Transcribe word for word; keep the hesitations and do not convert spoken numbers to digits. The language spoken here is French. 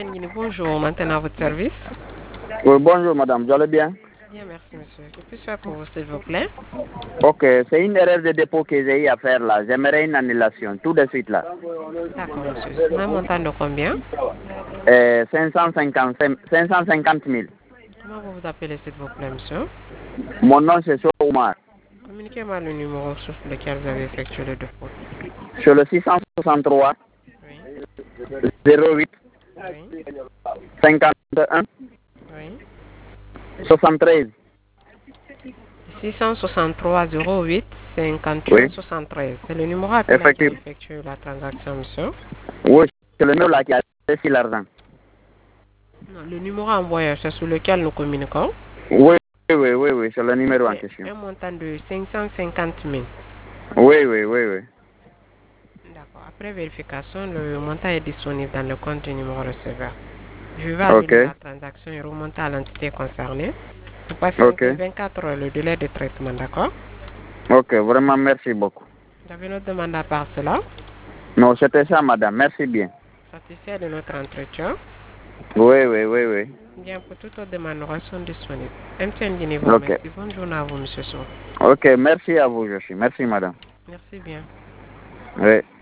Bonjour, maintenant à votre service. Oui, bonjour madame, vous allez bien? Bien, merci monsieur. Que puis-je faire pour vous, s'il vous plaît? Ok, c'est une erreur de dépôt que j'ai eu à faire là. J'aimerais une annulation, tout de suite là. D'accord monsieur. C'est un montant de combien? Euh, cinq cent cinquante, cinq cent cinquante mille. Comment vous vous appelez, s'il vous plaît, monsieur? Mon nom c'est Soumar. Communiquez-moi le numéro sur lequel vous avez effectué le dépôt. Sur le six cent soixante-trois Oui, zéro huit oui, cinquante et un oui. soixante-treize. six cent soixante-trois zéro huit cinquante et un Oui, soixante-treize. C'est le numéro appelant qui a effectivement. effectué la transaction, monsieur? Oui, c'est le numéro là qui a laissé l'argent. Non, le numéro envoyé, c'est sur lequel nous communiquons. Oui, oui, oui, oui, c'est le numéro en C'est question. un montant de cinq cent cinquante mille. Oui, oui, oui, oui. D'accord. Après vérification, le montant est disponible dans le compte du numéro receveur. Je vais Ok, annuler la transaction et remonter à l'entité concernée. Vous ok, patientez vingt-quatre heures le délai de traitement, d'accord? ok, vraiment merci beaucoup. Vous avez une autre demande à part cela? Non, c'était ça madame, merci bien. Satisfait de notre entretien? Oui, oui, oui, oui. Bien, pour toute autre demande, nous restons disponibles. M T N Guinée vous Ok, remercie. Bonne journée à vous, monsieur Sow. ok, merci à vous, je suis. Merci madame. Merci bien. Oui.